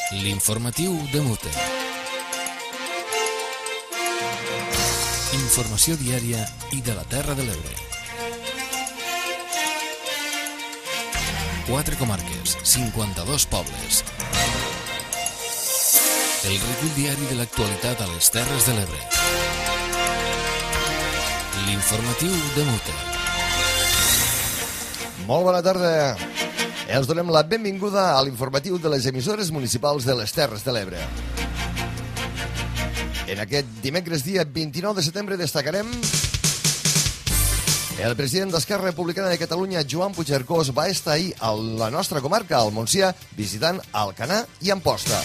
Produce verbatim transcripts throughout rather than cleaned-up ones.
L'informatiu de Mute. Informació diària i de la Terra de l'Ebre. Quatre comarques, cinquanta-dos pobles. El recull diari de l'actualitat a les Terres de l'Ebre. L'informatiu de Mute. Molt bona tarda. Els donem la benvinguda a l'informatiu de les emissores municipals de les Terres de l'Ebre. En aquest dimecres dia vint-i-nou de setembre destacarem el president d'Esquerra Republicana de Catalunya, Joan Puigcercós, va estar ahir a la nostra comarca, al Montsià, visitant Alcanar i Amposta.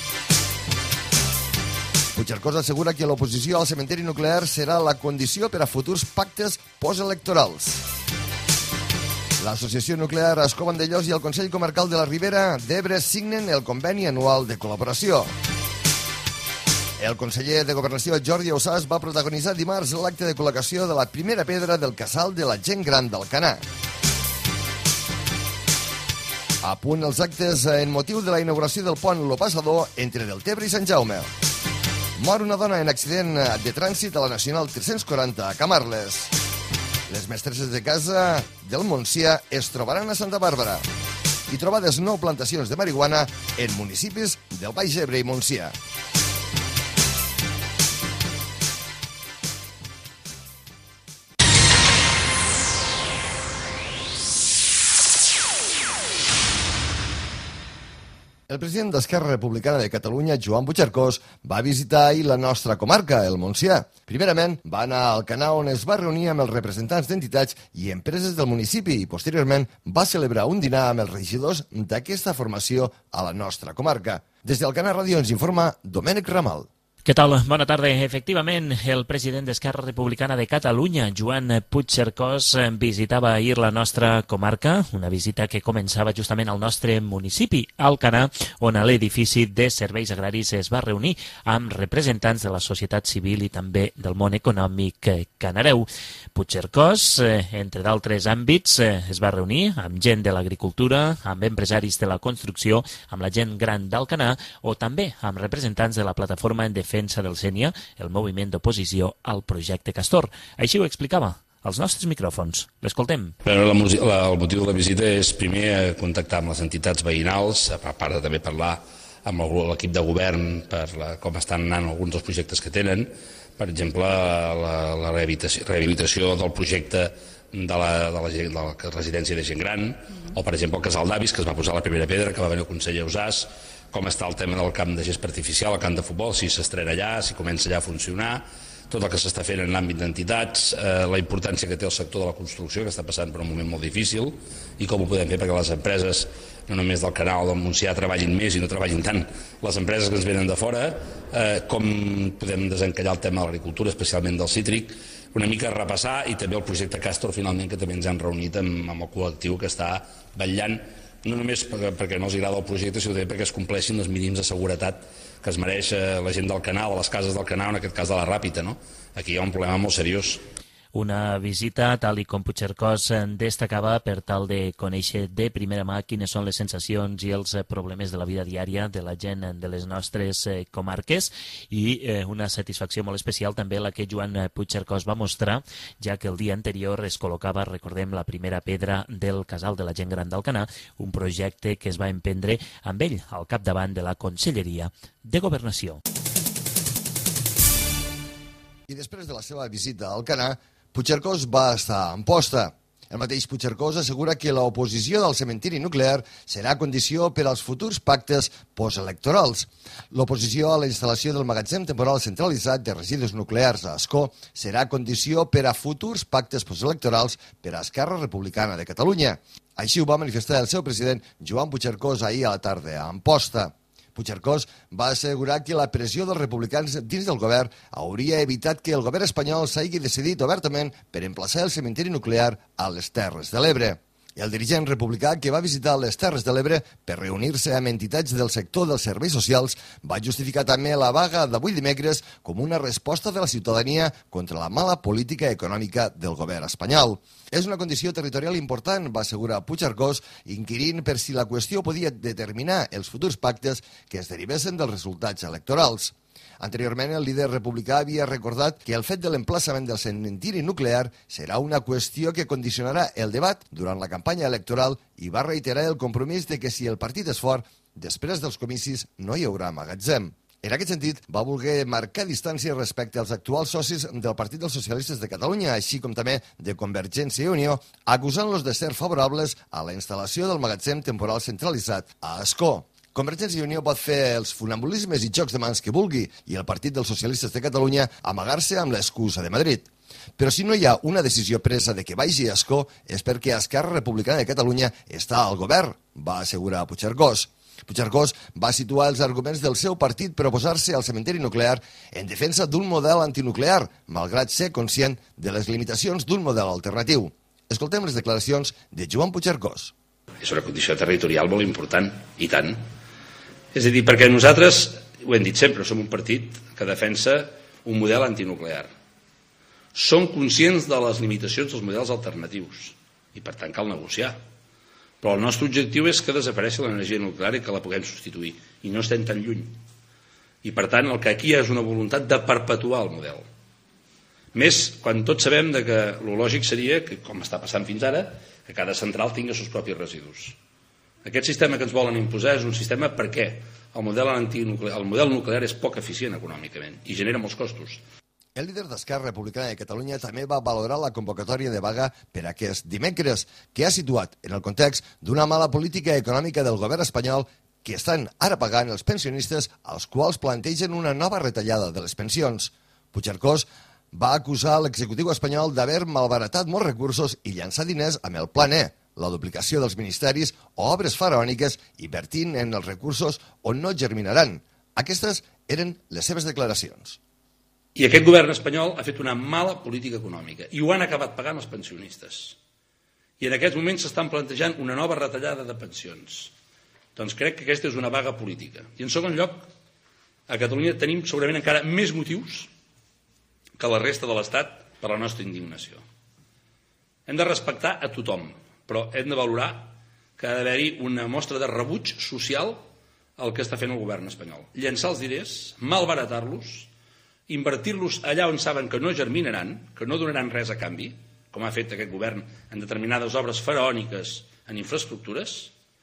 Puigcercós assegura que l'oposició al cementeri nuclear serà la condició per a futurs pactes postelectorals. L'Associació Nuclear Ascó Vandellòs i el Consell Comarcal de la Ribera d'Ebre signen el conveni anual de col·laboració. El conseller de Governació, Jordi Ausàs, va protagonitzar dimarts l'acte de col·locació de la primera pedra del casal de la gent gran d'Alcanar. A punt els actes en motiu de la inauguració del pont Lo Passador entre Deltebre i Sant Jaume. Mor una dona en accident de trànsit a la Nacional tres-cents quaranta a Camarles. Les mestresses de casa del Montsià es trobaran a Santa Bàrbara. I trobades nou plantacions de marihuana en municipis del Baix Ebre i Montsià. El president d'Esquerra Republicana de Catalunya, Joan Puigcercós, va visitar ahir la nostra comarca, el Montsià. Primerament, va anar a Alcanar, on es va reunir amb els representants d'entitats i empreses del municipi i, posteriorment, va celebrar un dinar amb els regidors d'aquesta formació a la nostra comarca. Des d'Alcanar Ràdio ens informa Domènec Ramal. Què tal? Bona tarda. Efectivament, el president d'Esquerra Republicana de Catalunya, Joan Puigcercós, visitava ahir la nostra comarca, una visita que començava justament al nostre municipi, Alcanar, on a l'edifici de serveis agraris es va reunir amb representants de la societat civil i també del món econòmic canareu. Puigcercós, entre d'altres àmbits, es va reunir amb gent de l'agricultura, amb empresaris de la construcció, amb la gent gran d'Alcanar o també amb representants de la plataforma en defensa del Sénia, el moviment d'oposició al projecte Castor. Així ho explicava als nostres micròfons. L'escoltem. Però la, la, el motiu de la visita és primer contactar amb les entitats veïnals, a part de també parlar amb l'equip de govern per la, com estan anant alguns dels projectes que tenen, per exemple la, la rehabilitació, rehabilitació del projecte de la, de, la, de la residència de gent gran, o per exemple el casal d'avis que es va posar la primera pedra, que va venir el conseller Ausàs, com està el tema del camp de gest artificial, el camp de futbol, si s'estrena allà, si comença allà a funcionar, tot el que s'està fent en l'àmbit d'entitats, eh, la importància que té el sector de la construcció, que està passant per un moment molt difícil, i com ho podem fer perquè les empreses, no només del Canal del Montsià, treballin més i no treballin tant les empreses que ens venen de fora, eh, com podem desencallar el tema de l'agricultura, especialment del cítric, una mica repassar, i també el projecte Castor, finalment, que també ens han reunit amb, amb el col·lectiu que està vetllant no només perquè, perquè no els agrada el projecte, sinó també perquè es compleixin els mínims de seguretat que es mereix la gent del Canal, de les cases del Canal, en aquest cas de la Ràpita, no? Aquí hi ha un problema molt seriós. Una visita, tal i com Puigcercós destacava, per tal de conèixer de primera mà quines són les sensacions i els problemes de la vida diària de la gent de les nostres comarques, i una satisfacció molt especial també la que Joan Puigcercós va mostrar, ja que el dia anterior es col·locava, recordem, la primera pedra del casal de la gent gran d'Alcanar, un projecte que es va emprendre amb ell al capdavant de la Conselleria de Governació. I després de la seva visita a Alcanar, Puigcercós va estar a Amposta. El mateix Puigcercós assegura que l'oposició del cementiri nuclear serà condició per als futurs pactes postelectorals. L'oposició a la instal·lació del magatzem temporal centralitzat de residus nuclears a Ascó serà condició per a futurs pactes postelectorals per a Esquerra Republicana de Catalunya. Així ho va manifestar el seu president Joan Puigcercós ahir a la tarda a Amposta. Puigcercós va assegurar que la pressió dels republicans dins del govern hauria evitat que el govern espanyol s'hagi decidit obertament per emplaçar el cementiri nuclear a les Terres de l'Ebre. El dirigent republicà que va visitar les Terres de l'Ebre per reunir-se amb entitats del sector dels serveis socials va justificar també la vaga d'avui dimecres com una resposta de la ciutadania contra la mala política econòmica del govern espanyol. És una condició territorial important, va assegurar Puigcercós, inquirint per si la qüestió podia determinar els futurs pactes que es derivessin dels resultats electorals. Anteriorment, el líder republicà havia recordat que el fet de l'emplaçament del cementiri nuclear serà una qüestió que condicionarà el debat durant la campanya electoral i va reiterar el compromís de que si el partit és fort, després dels comicis no hi haurà magatzem. En aquest sentit, va voler marcar distància respecte als actuals socis del Partit dels Socialistes de Catalunya, així com també de Convergència i Unió, acusant-los de ser favorables a la instal·lació del magatzem temporal centralitzat a Ascó. Convergència i Unió pot fer els funambulismes i jocs de mans que vulgui i el Partit dels Socialistes de Catalunya amagar-se amb l'excusa de Madrid. Però si no hi ha una decisió presa de que vagi a Ascó és perquè Esquerra Republicana de Catalunya està al govern, va assegurar Puigcercós. Puigcercós va situar els arguments del seu partit per oposar-se al cementiri nuclear en defensa d'un model antinuclear, malgrat ser conscient de les limitacions d'un model alternatiu. Escoltem les declaracions de Joan Puigcercós. És una condició territorial molt important, i tant. És a dir, perquè nosaltres, ho hem dit sempre, som un partit que defensa un model antinuclear. Som conscients de les limitacions dels models alternatius i, per tant, cal negociar. Però el nostre objectiu és que desapareixi l'energia nuclear i que la puguem substituir. I no estem tan lluny. I, per tant, el que aquí hi ha és una voluntat de perpetuar el model. Més quan tots sabem que el lògic seria, que, com està passant fins ara, que cada central tingui els seus propis residus. Aquest sistema que ens volen imposar és un sistema perquè el model, el model nuclear és poc eficient econòmicament i genera molts costos. El líder d'Esquerra Republicana de Catalunya també va valorar la convocatòria de vaga per aquest dimecres, que ha situat en el context d'una mala política econòmica del govern espanyol que estan ara pagant els pensionistes als quals plantegen una nova retallada de les pensions. Puigcercós va acusar l'executiu espanyol d'haver malbaratat molts recursos i llançar diners amb el Plan E, la duplicació dels ministeris o obres faraòniques invertint en els recursos on no germinaran. Aquestes eren les seves declaracions. I aquest govern espanyol ha fet una mala política econòmica i ho han acabat pagant els pensionistes. I en aquests moments s'estan plantejant una nova retallada de pensions. Doncs crec que aquesta és una vaga política. I en segon lloc, a Catalunya tenim segurament encara més motius que la resta de l'Estat per la nostra indignació. Hem de respectar a tothom, però hem de valorar que ha d'haver-hi una mostra de rebuig social al que està fent el govern espanyol. Llençar els diners, malbaratar-los, invertir-los allà on saben que no germinaran, que no donaran res a canvi, com ha fet aquest govern en determinades obres faraòniques en infraestructures,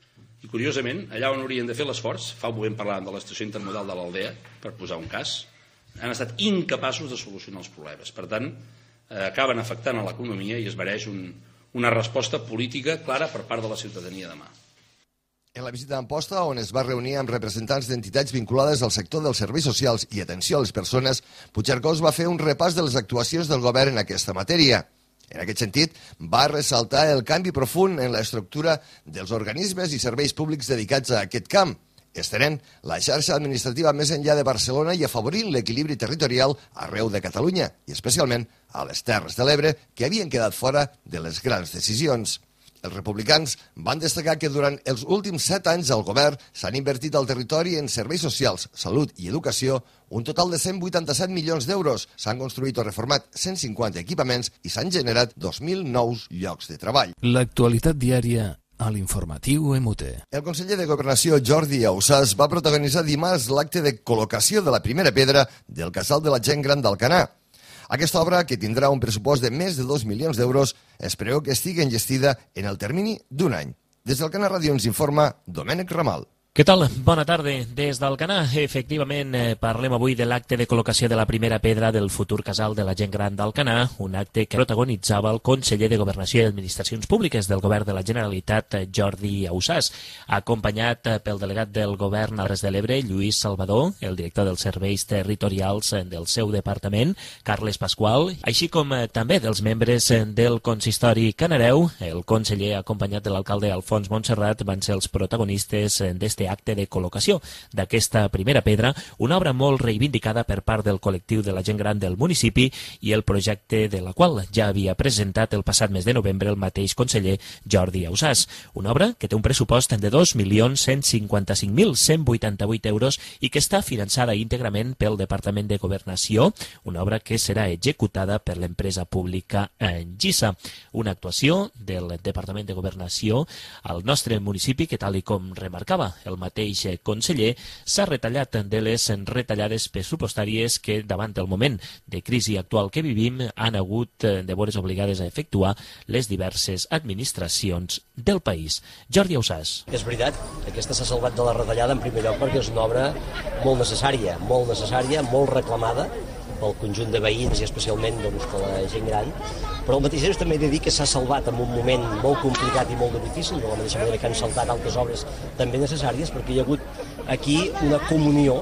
i curiosament, allà on haurien de fer l'esforç, fa un moment parlàvem de l'estació intermodal de l'Aldea, per posar un cas, han estat incapaços de solucionar els problemes. Per tant, eh, acaben afectant a l'economia i es mereix un una resposta política clara per part de la ciutadania demà. En la visita a Amposta, on es va reunir amb representants d'entitats vinculades al sector dels serveis socials i atenció a les persones, Puigcercós va fer un repàs de les actuacions del govern en aquesta matèria. En aquest sentit, va ressaltar el canvi profund en l'estructura dels organismes i serveis públics dedicats a aquest camp, estenent la xarxa administrativa més enllà de Barcelona i afavorint l'equilibri territorial arreu de Catalunya, i especialment a les Terres de l'Ebre, que havien quedat fora de les grans decisions. Els republicans van destacar que durant els últims set anys al govern s'han invertit al territori en serveis socials, salut i educació un total de cent vuitanta-set milions d'euros, s'han construït o reformat cent cinquanta equipaments i s'han generat dos mil nous llocs de treball. L'actualitat diària a l'informatiu M T. El conseller de Governació Jordi Ausàs va protagonitzar dimarts l'acte de col·locació de la primera pedra del casal de la gent gran d'Alcanar. Aquesta obra, que tindrà un pressupost de més de dos milions d'euros, es preveu que estigui enllestida en el termini d'un any. Des d'Alcanar Ràdio ens informa Domènec Ramal. Què tal? Bona tarda. Des d'Alcanar, efectivament, eh, parlem avui de l'acte de col·locació de la primera pedra del futur casal de la gent gran d'Alcanar, un acte que protagonitzava el conseller de Governació i Administracions Públiques del govern de la Generalitat, Jordi Ausàs, acompanyat pel delegat del govern a Terres de l'Ebre, Lluís Salvador, el director dels serveis territorials del seu departament, Carles Pasqual, així com també dels membres del consistori canareu. El conseller, acompanyat de l'alcalde Alfons Montserrat, van ser els protagonistes d'este este acte de col·locació d'aquesta primera pedra, una obra molt reivindicada per part del col·lectiu de la gent gran del municipi i el projecte de la qual ja havia presentat el passat mes de novembre el mateix conseller Jordi Ausàs. Una obra que té un pressupost de dos milions cent cinquanta-cinc mil cent vuitanta-vuit euros i que està finançada íntegrament pel Departament de Governació, una obra que serà executada per l'empresa pública GISA. Una actuació del Departament de Governació al nostre municipi que, tal i com remarcava el mateix conseller, s'ha retallat de les retallades pressupostàries que, davant del moment de crisi actual que vivim, han hagut de veure obligades a efectuar les diverses administracions del país. Jordi Ausàs. És veritat, aquesta s'ha salvat de la retallada en primer lloc perquè és una obra molt necessària, molt necessària, molt reclamada pel conjunt de veïns i especialment doncs, per la gent gran, però al mateix temps també he de dir que s'ha salvat en un moment molt complicat i molt difícil, de la mateixa manera que han saltat altres obres també necessàries, perquè hi ha hagut aquí una comunió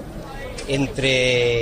entre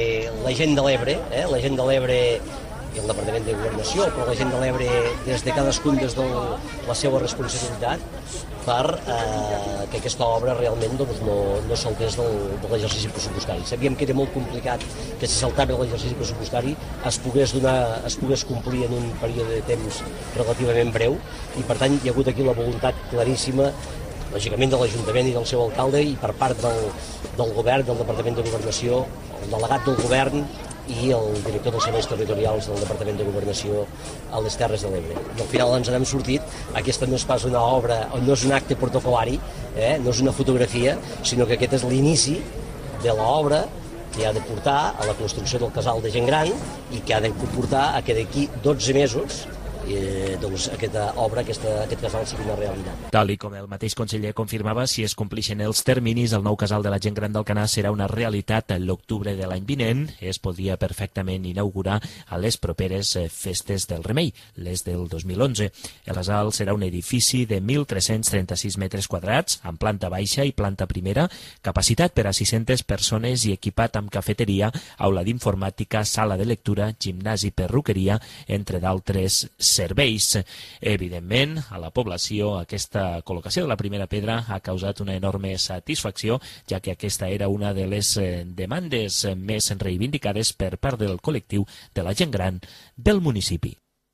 la gent de l'Ebre, eh, la gent de l'Ebre i el Departament de Governació, però la gent de l'Ebre des de cadascun des de la seva responsabilitat per eh, que aquesta obra realment doncs, no, no saltés del, de l'exercici pressupostari. Sabíem que era molt complicat que si saltava l'exercici pressupostari es pogués, donar, es pogués complir en un període de temps relativament breu i per tant hi ha hagut aquí la voluntat claríssima lògicament de l'Ajuntament i del seu alcalde i per part del, del govern, del Departament de Governació, el delegat del govern i el director dels serveis territorials del Departament de Governació a les Terres de l'Ebre. I al final ens n'hem sortit. Aquesta no és pas una obra, no és un acte protocolari, eh? No és una fotografia, sinó que aquest és l'inici de l'obra que ha de portar a la construcció del casal de gent gran i que ha de portar a que d'aquí dotze mesos Eh, doncs aquesta obra, aquesta, aquest casal sigui una realitat. Tal i com el mateix conseller confirmava, si es complixen els terminis, el nou casal de la gent gran d'Alcanar serà una realitat en l'octubre de l'any vinent. Es podria perfectament inaugurar a les properes festes del Remei, les del dos mil onze. El casal serà un edifici de mil tres-cents trenta-sis metres quadrats, amb planta baixa i planta primera, capacitat per a sis-centes persones i equipat amb cafeteria, aula d'informàtica, sala de lectura, gimnàs i perruqueria, entre d'altres serveis. Evidentment, a la població aquesta col·locació de la primera pedra ha causat una enorme satisfacció, ja que aquesta era una de les demandes més reivindicades per part del col·lectiu de la gent gran del municipi.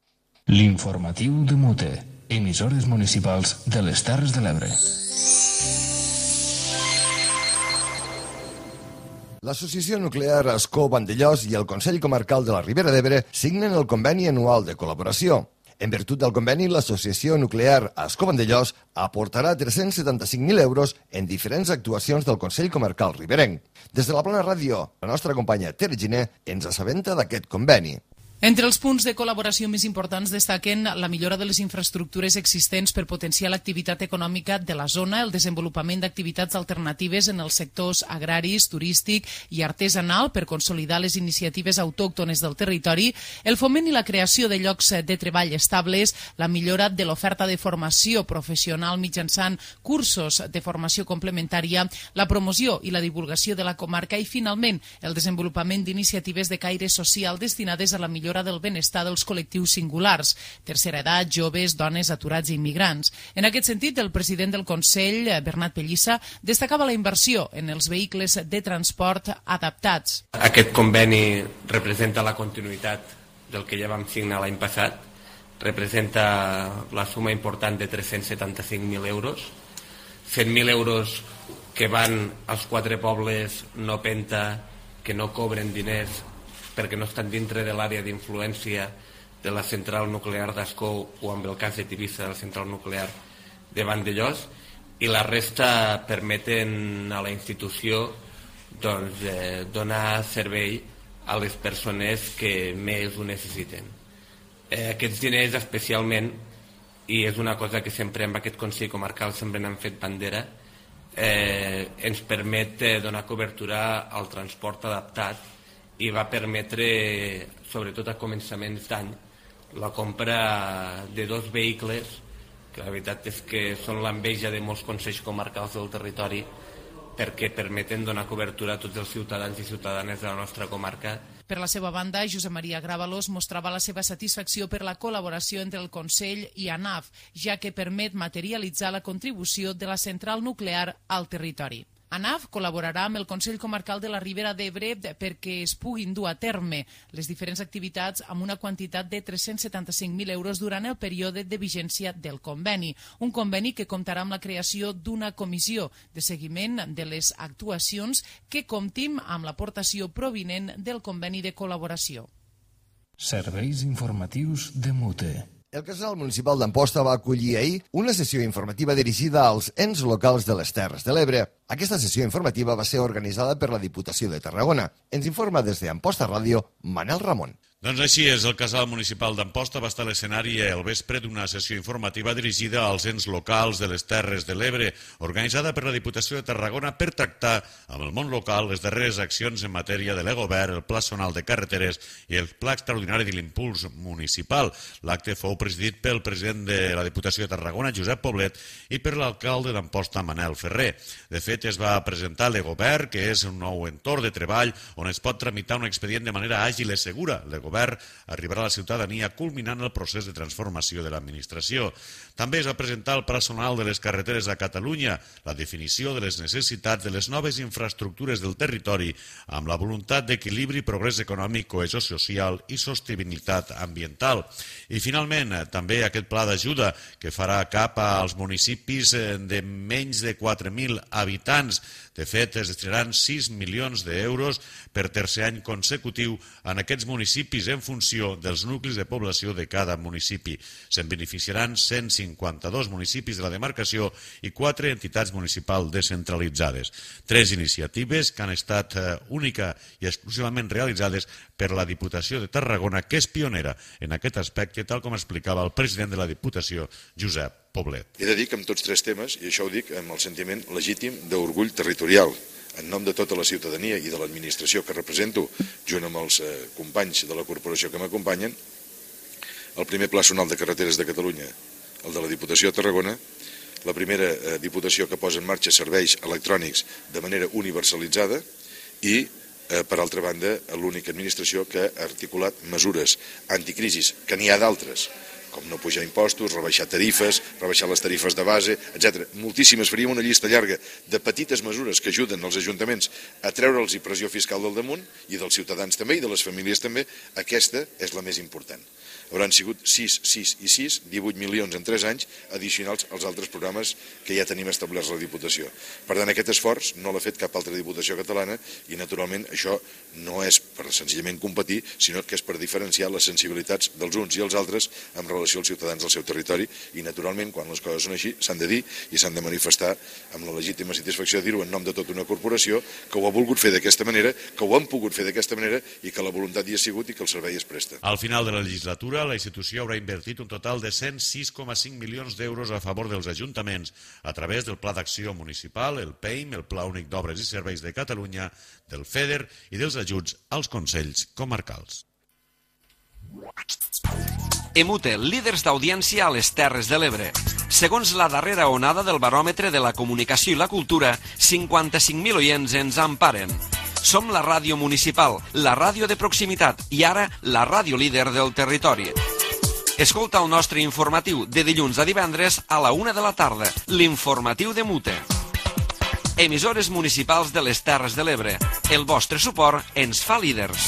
L'informatiu de Mute, emissores municipals de les Terres de l'Ebre. L'Associació Nuclear Ascó Vandellòs i el Consell Comarcal de la Ribera d'Ebre signen el conveni anual de col·laboració. En virtut del conveni, l'Associació Nuclear Ascó Vandellòs aportarà tres-cents setanta-cinc mil euros en diferents actuacions del Consell Comarcal riberenc. Des de la Plana Ràdio, la nostra companya Tere Giner ens assabenta d'aquest conveni. Entre els punts de col·laboració més importants destaquen la millora de les infraestructures existents per potenciar l'activitat econòmica de la zona, el desenvolupament d'activitats alternatives en els sectors agraris, turístic i artesanal per consolidar les iniciatives autòctones del territori, el foment i la creació de llocs de treball estables, la millora de l'oferta de formació professional mitjançant cursos de formació complementària, la promoció i la divulgació de la comarca i, finalment, el desenvolupament d'iniciatives de caire social destinades a la millora del benestar dels col·lectius singulars, tercera edat, joves, dones, aturats i immigrants. En aquest sentit, el president del Consell, Bernat Pellissa, destacava la inversió en els vehicles de transport adaptats. Aquest conveni representa la continuïtat del que ja vam signar l'any passat, representa la suma important de tres-cents setanta-cinc mil euros, cent mil euros que van als quatre pobles no penta, que no cobren diners perquè no estan dintre de l'àrea d'influència de la central nuclear d'Ascó o, amb el cas de Tivissa, de la central nuclear de Vandellòs, i la resta permeten a la institució doncs, eh, donar servei a les persones que més ho necessiten. Eh, aquests diners especialment, i és una cosa que sempre en aquest Consell Comarcal sempre n'han fet bandera, eh, ens permet eh, donar cobertura al transport adaptat i va permetre, sobretot a començaments d'any, la compra de dos vehicles, que la veritat és que són l'enveja de molts consells comarcals del territori, perquè permeten donar cobertura a tots els ciutadans i ciutadanes de la nostra comarca. Per la seva banda, Josep Maria Grábalos mostrava la seva satisfacció per la col·laboració entre el Consell i ANAF, ja que permet materialitzar la contribució de la central nuclear al territori. ANAF col·laborarà amb el Consell Comarcal de la Ribera d'Ebre perquè es puguin dur a terme les diferents activitats amb una quantitat de tres-cents setanta-cinc mil euros durant el període de vigència del conveni. Un conveni que comptarà amb la creació d'una comissió de seguiment de les actuacions que comptim amb l'aportació provinent del conveni de col·laboració. Serveis informatius de Mute. El Casal Municipal d'Amposta va acollir ahir una sessió informativa dirigida als ens locals de les Terres de l'Ebre. Aquesta sessió informativa va ser organitzada per la Diputació de Tarragona. Ens informa des d'Amposta Ràdio, Manel Ramon. Doncs així és, el Casal Municipal d'Amposta va estar a l'escenari al vespre d'una sessió informativa dirigida als ens locals de les Terres de l'Ebre, organitzada per la Diputació de Tarragona per tractar amb el món local les darreres accions en matèria de l'Egovern, el Pla Zonal de Carreteres i el Pla Extraordinari de l'Impuls Municipal. L'acte fou presidit pel president de la Diputació de Tarragona, Josep Poblet, i per l'alcalde d'Amposta, Manel Ferrer. De fet, es va presentar l'Egovern, que és un nou entorn de treball on es pot tramitar un expedient de manera àgil i segura. L'Egovern arribarà a la ciutadania culminant el procés de transformació de l'administració. També es va presentar el Pla Zonal de les Carreteres a Catalunya, la definició de les necessitats de les noves infraestructures del territori amb la voluntat d'equilibri, progrés econòmic, cohesió social i sostenibilitat ambiental. I finalment, també aquest pla d'ajuda que farà cap als municipis de menys de quatre mil habitants. De fet, es destinaran sis milions d'euros per tercer any consecutiu en aquests municipis en funció dels nuclis de població de cada municipi. Se'n beneficiaran cent cinquanta-dos municipis de la demarcació i quatre entitats municipals descentralitzades. Tres iniciatives que han estat única i exclusivament realitzades per la Diputació de Tarragona, que és pionera en aquest aspecte, tal com explicava el president de la Diputació, Josep Poblet. He de dir que amb tots tres temes, i això ho dic amb el sentiment legítim d'orgull territorial, en nom de tota la ciutadania i de l'administració que represento, junt amb els companys de la corporació que m'acompanyen, el primer Pla Zonal de Carreteres de Catalunya, el de la Diputació de Tarragona, la primera Diputació que posa en marxa serveis electrònics de manera universalitzada i, per altra banda, l'única administració que ha articulat mesures anticrisis, que n'hi ha d'altres, com no pujar impostos, rebaixar tarifes, rebaixar les tarifes de base, etcètera. Moltíssimes, faríem una llista llarga de petites mesures que ajuden els ajuntaments a treure'ls pressió fiscal del damunt, i dels ciutadans també, i de les famílies també. Aquesta és la més important. Hauran sigut sis, sis i sis, divuit milions en tres anys, addicionals als altres programes que ja tenim establerts a la Diputació. Per tant, aquest esforç no l'ha fet cap altra Diputació catalana i, naturalment, això no és per senzillament competir, sinó que és per diferenciar les sensibilitats dels uns i els altres en relació als ciutadans del seu territori i, naturalment, quan les coses són així, s'han de dir i s'han de manifestar amb la legítima satisfacció de dir-ho en nom de tota una corporació que ho ha volgut fer d'aquesta manera, que ho han pogut fer d'aquesta manera i que la voluntat hi ha sigut i que el servei es presta. Al final de la legislatura, la institució haurà invertit un total de cent sis coma cinc milions d'euros a favor dels ajuntaments a través del Pla d'Acció Municipal, el P E I M, el Pla Únic d'Obres i Serveis de Catalunya, del FEDER i dels ajuts als consells comarcals. Emute, líders d'audiència a les Terres de l'Ebre. Segons la darrera onada del baròmetre de la comunicació i la cultura, cinquanta-cinc mil oients ens emparen. Som la ràdio municipal, la ràdio de proximitat i ara la ràdio líder del territori. Escolta el nostre informatiu de dilluns a divendres a la una de la tarda, l'informatiu de Mute. Emissores municipals de les Terres de l'Ebre. El vostre suport ens fa líders.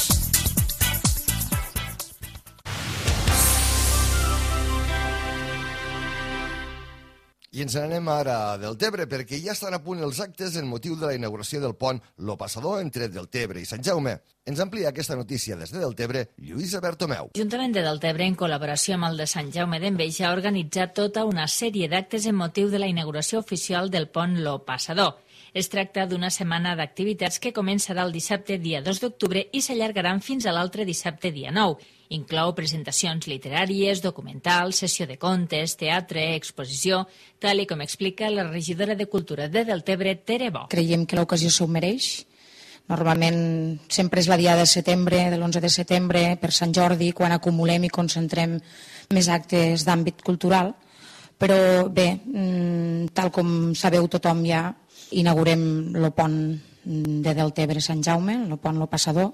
I ens n'anem ara del Tebre, perquè ja estan a punt els actes en motiu de la inauguració del pont Lo Passador entre Deltebre i Sant Jaume. Ens amplia aquesta notícia des de Deltebre, Lluïsa Bertomeu. L'Ajuntament de Deltebre, en col·laboració amb el de Sant Jaume d'Enveja, ha organitzat tota una sèrie d'actes en motiu de la inauguració oficial del pont Lo Passador. Es tracta d'una setmana d'activitats que començarà el dissabte dia dos d'octubre i s'allargaran fins a l'altre dissabte dia nou. Inclou presentacions literàries, documentals, sessió de contes, teatre, exposició, tal i com explica la regidora de Cultura de Deltebre, Tere Bo. Creiem que l'ocasió s'ho mereix. Normalment sempre és la diada de setembre, de l'onze de setembre, per Sant Jordi, quan acumulem i concentrem més actes d'àmbit cultural. Però bé, tal com sabeu tothom ja, inaugurem el pont de Deltebre-Sant Jaume, el pont Lo Passador.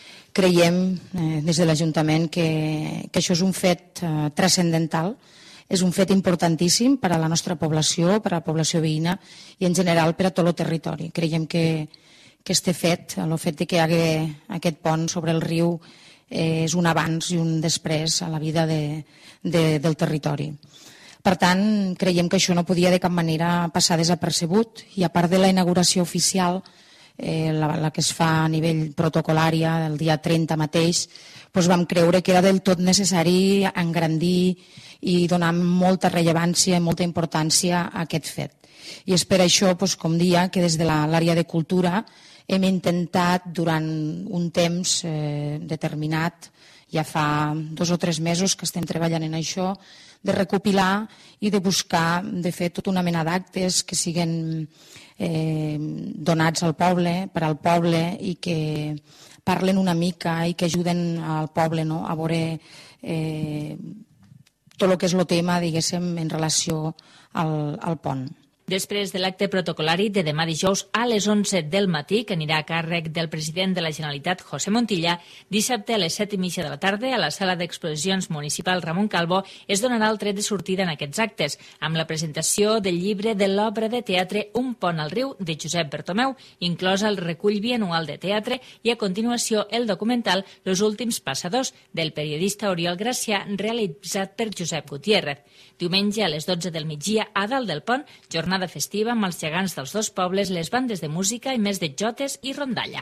Creiem eh, des de l'Ajuntament que, que això és un fet eh, transcendental. és un fet importantíssim per a la nostra població, per a la població veïna i en general per a tot el territori. Creiem que, que este fet, el fet de que hi hagi aquest pont sobre el riu, eh, és un abans i un després a la vida de, de, del territori. Per tant, creiem que això no podia de cap manera passar desapercebut i a part de la inauguració oficial, eh, la, la que es fa a nivell protocolària el dia trenta mateix, doncs vam creure que era del tot necessari engrandir i donar molta rellevància i molta importància a aquest fet. I és per això, doncs, com dia, que des de l'àrea de cultura hem intentat durant un temps eh, determinat, ja fa dos o tres mesos que estem treballant en això, de recopilar i de buscar, de fer tota una mena d'actes que siguen eh, donats al poble, per al poble i que parlen una mica i que ajuden al poble, no?, a veure eh, tot el que és el tema, diguéssim, en relació al, al pont. Després de l'acte protocolari de demà dijous a les onze del matí, que anirà a càrrec del president de la Generalitat, José Montilla, dissabte a les set i mitja de la tarda, a la sala d'exposicions municipal Ramon Calvo, es donarà el tret de sortida en aquests actes, amb la presentació del llibre de l'obra de teatre Un pont al riu, de Josep Bertomeu, inclosa el recull bianual de teatre, i a continuació el documental Los últims passadors, del periodista Oriol Gracià, realitzat per Josep Gutiérrez. Diumenge a les dotze del migdia, a dalt del pont, jornada festiva amb els gegants dels dos pobles, les bandes de música i més de jotes i rondalla.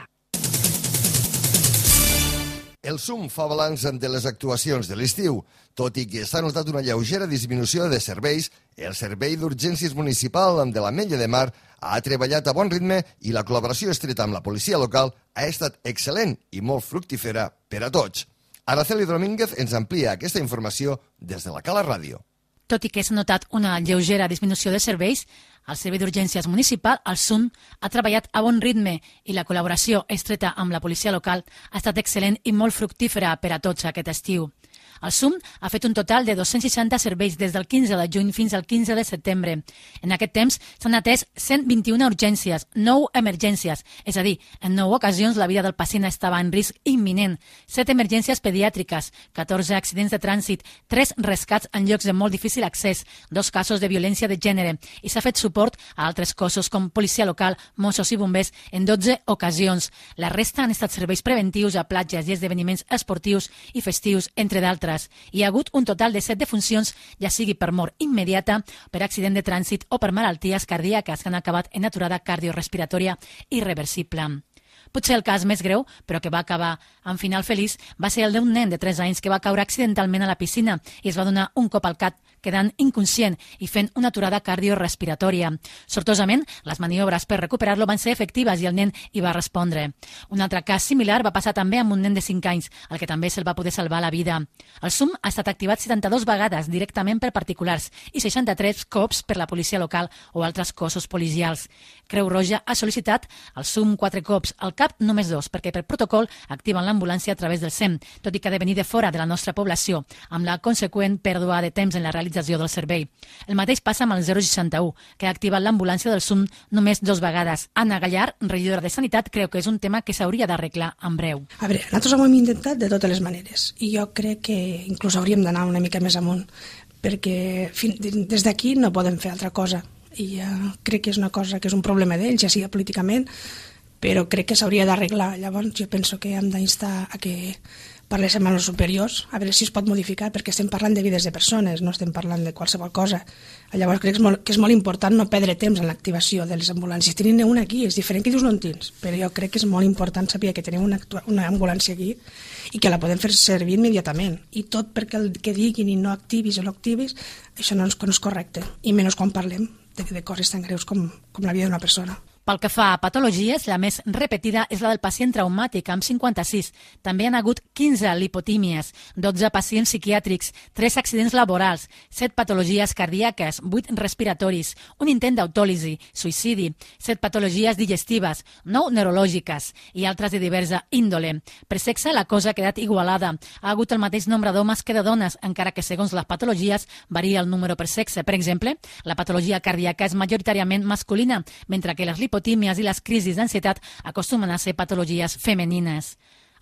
El S U M fa balanç de les actuacions de l'estiu. Tot i que s'ha notat una lleugera disminució de serveis, el Servei d'Urgències Municipal de l'Ametlla de Mar ha treballat a bon ritme i la col·laboració estreta amb la policia local ha estat excel·lent i molt fructífera per a tots. Araceli Domínguez ens amplia aquesta informació des de la Cala Ràdio. Tot i que s'ha notat una lleugera disminució de serveis, el Servei d'Urgències Municipal, el S U M, ha treballat a bon ritme i la col·laboració estreta amb la policia local ha estat excel·lent i molt fructífera per a tots aquest estiu. El S U M ha fet un total de dos-cents seixanta serveis des del quinze de juny fins al quinze de setembre. En aquest temps s'han atès cent vint-i-una urgències, nou emergències, és a dir, en nou ocasions la vida del pacient estava en risc imminent, set emergències pediàtriques, catorze accidents de trànsit, tres rescats en llocs de molt difícil accés, dos casos de violència de gènere, i s'ha fet suport a altres cossos com policia local, Mossos i bombers en dotze ocasions. La resta han estat serveis preventius a platges i esdeveniments esportius i festius, entre d'altres. Hi ha hagut un total de set defuncions, ja sigui per mort immediata, per accident de trànsit o per malalties cardíaques que han acabat en aturada cardiorespiratòria irreversible. Potser el cas més greu, però que va acabar amb final feliç, va ser el d'un nen de tres anys que va caure accidentalment a la piscina i es va donar un cop al cap, quedant inconscient i fent una aturada cardiorespiratòria. Sortosament, les maniobres per recuperar-lo van ser efectives i el nen hi va respondre. Un altre cas similar va passar també amb un nen de cinc anys, al que també se'l va poder salvar la vida. El S U M ha estat activat setanta-dues vegades directament per particulars i seixanta-tres cops per la policia local o altres cossos policials. Creu Roja ha sol·licitat al S U M quatre cops, al cap només dos, perquè per protocol activen l'ambulància a través del S E M, tot i que ha de venir de fora de la nostra població, amb la conseqüent pèrdua de temps en la realització del servei. El mateix passa amb el zero seixanta-u, que ha activat l'ambulància del S U M només dos vegades. Anna Gallar, regidora de Sanitat, creu que és un tema que s'hauria d'arreglar en breu. A veure, nosaltres ho hem intentat de totes les maneres i jo crec que inclús hauríem d'anar una mica més amunt, perquè des d'aquí no podem fer altra cosa i uh, crec que és una cosa que és un problema d'ells, ja sigui políticament, però crec que s'hauria d'arreglar. Llavors jo penso que hem d'instar a que parléssim amb els superiors, a veure si es pot modificar, perquè estem parlant de vides de persones, no estem parlant de qualsevol cosa. Llavors crec que és molt, que és molt important no perdre temps en l'activació de les ambulàncies. Tenim una aquí, és diferent que dius no en tens, però jo crec que és molt important saber que tenim una, una ambulància aquí i que la podem fer servir immediatament. I tot perquè el que diguin i no activis o no activis, això no és, no és correcte, i menys quan parlem de, de coses tan greus com, com la vida d'una persona. Pel que fa a patologies, la més repetida és la del pacient traumàtic, amb cinquanta-sis. També han hagut quinze lipotímies, dotze pacients psiquiàtrics, tres accidents laborals, set patologies cardíaques, vuit respiratoris, un intent d'autòlisi, suïcidi, set patologies digestives, nou neurològiques i altres de diversa índole. Per sexe, la cosa ha quedat igualada. Ha hagut el mateix nombre d'homes que de dones, encara que segons les patologies varia el número per sexe. Per exemple, la patologia cardíaca és majoritàriament masculina, mentre que les lipotímies i les crisis d'ansietat acostumen a ser patologies femenines.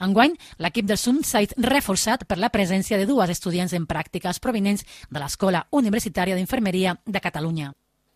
Enguany, l'equip del S U M s'ha reforçat per la presència de dues estudiants en pràctiques provinents de l'Escola Universitària d'Infermeria de Catalunya.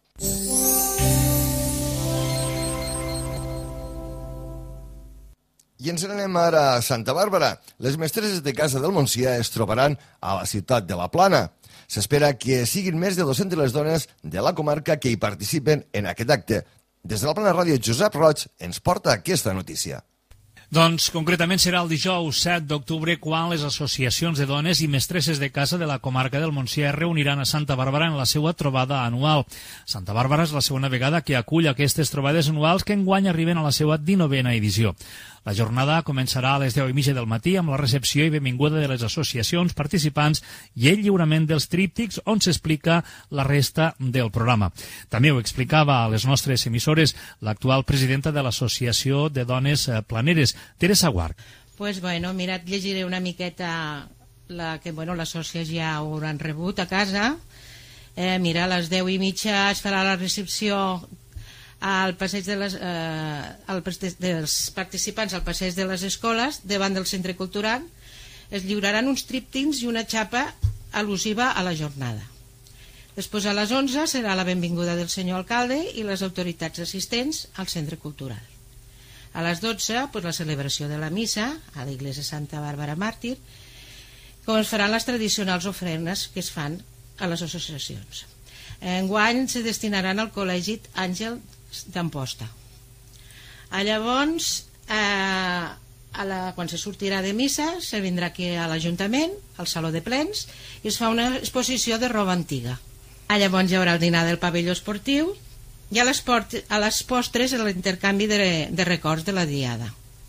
I ens n'anem ara a Santa Bàrbara. Les mestresses de casa del Montsià es trobaran a la ciutat de la Plana. S'espera que siguin més de dues-centes les dones de la comarca que hi participen en aquest acte. Des de la Plana Ràdio, Josep Roig ens porta aquesta notícia. Doncs concretament serà el dijous set d'octubre quan les associacions de dones i mestresses de casa de la comarca del Montsià es reuniran a Santa Bàrbara en la seva trobada anual. Santa Bàrbara és la segona vegada que acull aquestes trobades anuals que enguany arriben a la seva dinovena edició. La jornada començarà a les deu i mitja del matí amb la recepció i benvinguda de les associacions participants i el lliurament dels tríptics on s'explica la resta del programa. També ho explicava a les nostres emissores l'actual presidenta de l'Associació de Dones Planeres, Teresa Guarch. Pues bueno, mira, et llegiré una miqueta la que, bueno, les sòcies ja ho hauran rebut a casa. Eh, mira, a les deu i mitja es farà la recepció al passeig de les, eh, al, dels participants al passeig de les escoles davant del centre cultural. Es lliuraran uns tríptics i una xapa al·lusiva a la jornada. Després a les onze serà la benvinguda del senyor alcalde i les autoritats assistents al centre cultural. A les dotze pues, la celebració de la missa a l'església Santa Bàrbara Màrtir, com es faran les tradicionals ofrenes que es fan a les associacions. Enguany se destinaran al Col·legi Àngel d'Amposta. A llavors, eh, a la, quan se sortirà de missa, se vindrà aquí a l'Ajuntament, al Saló de Plens, i es fa una exposició de roba antiga. A llavors hi haurà el dinar del pavelló esportiu i a les, port, a les postres l'intercanvi de, de records de la diada.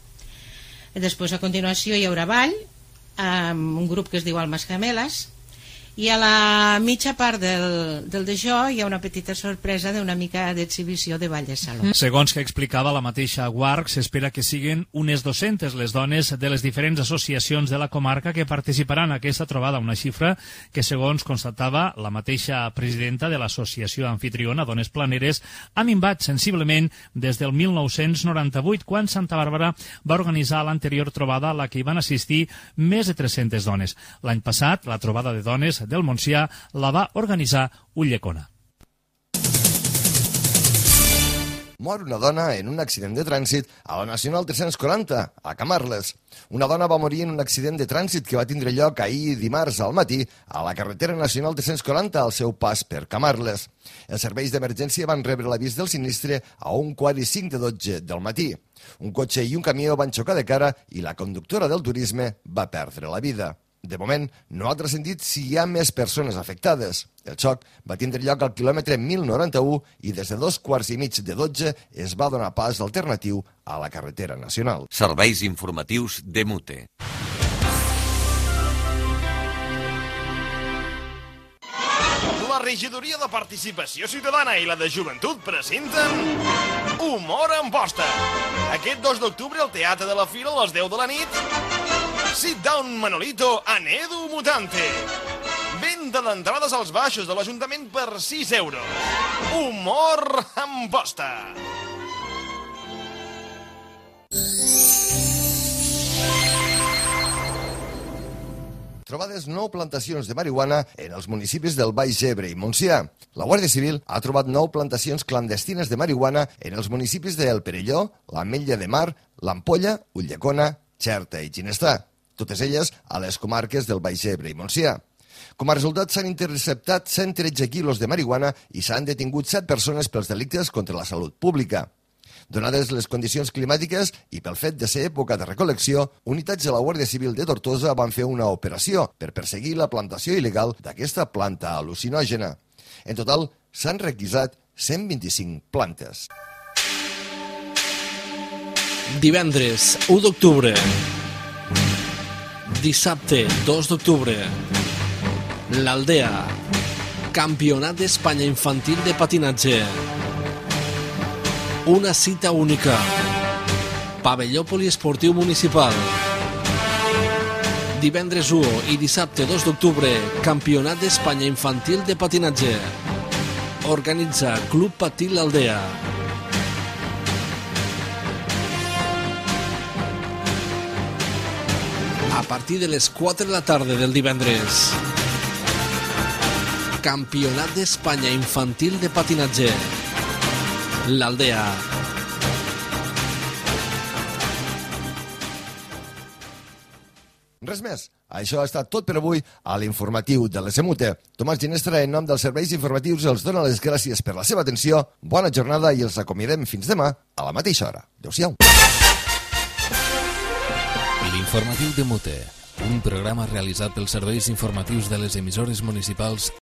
I després, a continuació, hi haurà ball amb un grup que es diu Almas Gemeles. I a la mitja part del, del d'això hi ha una petita sorpresa d'una mica d'exhibició de ball de saló. Segons que explicava la mateixa Guarch, s'espera que siguin unes dues-centes les dones de les diferents associacions de la comarca que participaran en aquesta trobada, una xifra que, segons constatava la mateixa presidenta de l'associació anfitriona Dones Planeres, ha minvat sensiblement des del mil nou-cents noranta-vuit, quan Santa Bàrbara va organitzar l'anterior trobada a la que hi van assistir més de tres-centes dones. L'any passat, la trobada de dones del Montsià la va organitzar Ulldecona. Mor una dona en un accident de trànsit a la Nacional tres-cents quaranta, a Camarles. Una dona va morir en un accident de trànsit que va tindre lloc ahir dimarts al matí a la carretera Nacional tres-cents quaranta al seu pas per Camarles. Els serveis d'emergència van rebre l'avís del sinistre a un quart i cinc de dotze del matí. Un cotxe i un camió van xocar de cara i la conductora del turisme va perdre la vida. De moment, no ha transcendit si hi ha més persones afectades. El xoc va tindre lloc al quilòmetre mil noranta-u i des de dos quarts i mig de dotze es va donar pas alternatiu a la carretera nacional. Serveis informatius de Mute. La Regidoria de Participació Ciutadana i la de Joventut presenten Humor en Posta. Aquest dos d'octubre al Teatre de la Fira a les deu de la nit. Sit down Manolito en Edu Mutante. Venda d'entrades als baixos de l'Ajuntament per sis euros. Humor en Posta. Trobades nou plantacions de marihuana en els municipis del Baix Ebre i Montsià. La Guàrdia Civil ha trobat nou plantacions clandestines de marihuana en els municipis d'El Perelló, l'Ametlla de Mar, l'Ampolla, Ulldecona, Xerta i Ginestà, totes elles a les comarques del Baix Ebre i Montsià. Com a resultat, s'han interceptat cent tretze quilos de marihuana i s'han detingut set persones pels delictes contra la salut pública. Donades les condicions climàtiques i pel fet de ser època de recol·lecció, unitats de la Guàrdia Civil de Tortosa van fer una operació per perseguir la plantació il·legal d'aquesta planta al·lucinògena. En total, s'han requisat cent vint-i-cinc plantes. Divendres, u d'octubre. Dissabte, dos d'octubre. L'Aldea. Campionat d'Espanya Infantil de Patinatge. Una cita única. Pavelló Poliesportiu Municipal. Divendres u i dissabte dos d'octubre, Campionat d'Espanya Infantil de Patinatge. Organitza Club Patí l'Aldea. a partir de les quatre de la tarda del divendres. Campionat d'Espanya infantil de patinatge. L'Aldea. Res més. Això ha estat tot per avui a l'informatiu de l'S M U T E. Tomàs Ginestra, en nom dels serveis informatius, els dona les gràcies per la seva atenció. Bona jornada i els acomiadem fins demà a la mateixa hora. Adéu-siau. L'informatiu de M U T E, un programa realitzat pels serveis informatius de les emissores municipals